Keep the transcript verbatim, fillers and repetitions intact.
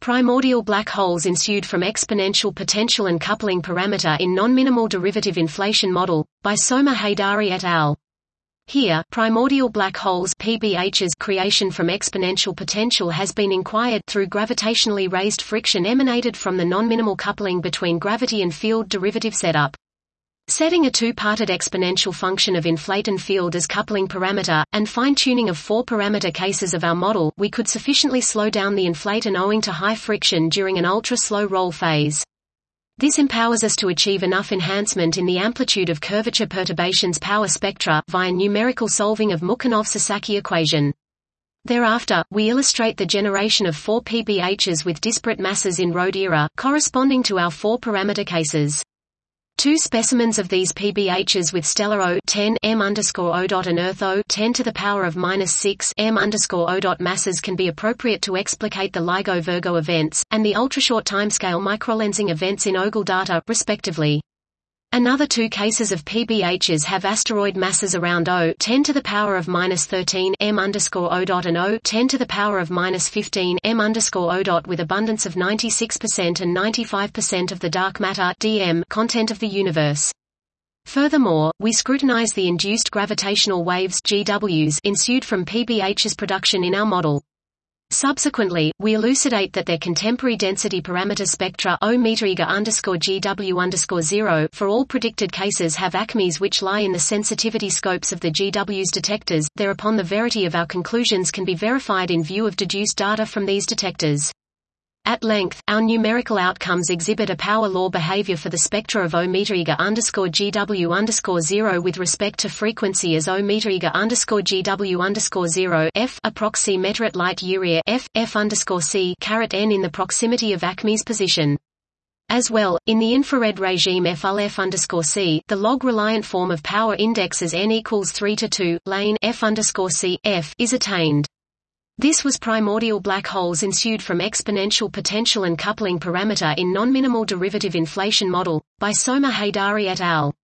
Primordial black holes ensued from exponential potential and coupling parameter in non-minimal derivative inflation model, by Soma Haydari et al. Here, primordial black holes P B H's creation from exponential potential has been inquired through gravitationally raised friction emanated from the non-minimal coupling between gravity and field derivative setup. Setting a two-parted exponential function of inflate and field as coupling parameter, and fine-tuning of four-parameter cases of our model, we could sufficiently slow down the inflate and owing to high friction during an ultra-slow roll phase. This empowers us to achieve enough enhancement in the amplitude of curvature perturbations power spectra, via numerical solving of Mukhanov-Sasaki equation. Thereafter, we illustrate the generation of four P B H's with disparate masses in Rhode era, corresponding to our four-parameter cases. Two specimens of these P B H's with stellar O ten m underscore O dot and Earth O ten to the power of minus six m underscore O dot masses can be appropriate to explicate the LIGO-Virgo events, and the ultrashort timescale microlensing events in Ogle data, respectively. Another two cases of P B H's have asteroid masses around O ten to the power of minus thirteen m underscore O dot and O ten to the power of minus fifteen m underscore O dot with abundance of ninety-six percent and ninety-five percent of the dark matter D M content of the universe. Furthermore, we scrutinize the induced gravitational waves G Ws ensued from P B H's production in our model. Subsequently, we elucidate that their contemporary density parameter spectra O meter underscore G W underscore zero for all predicted cases have acmes which lie in the sensitivity scopes of the G W's detectors. Thereupon the verity of our conclusions can be verified in view of deduced data from these detectors. At length, our numerical outcomes exhibit a power law behavior for the spectra of O meter underscore G W underscore zero with respect to frequency as O meter underscore G W underscore zero F approxi metret light year F F underscore C caret N in the proximity of acme's position. As well, in the infrared regime F U L F underscore C, the log-reliant form of power index as N equals three to two, lane F underscore C F is attained. This was primordial black holes ensued from exponential potential and coupling parameter in non-minimal derivative inflation model, by Soma Haydari et al.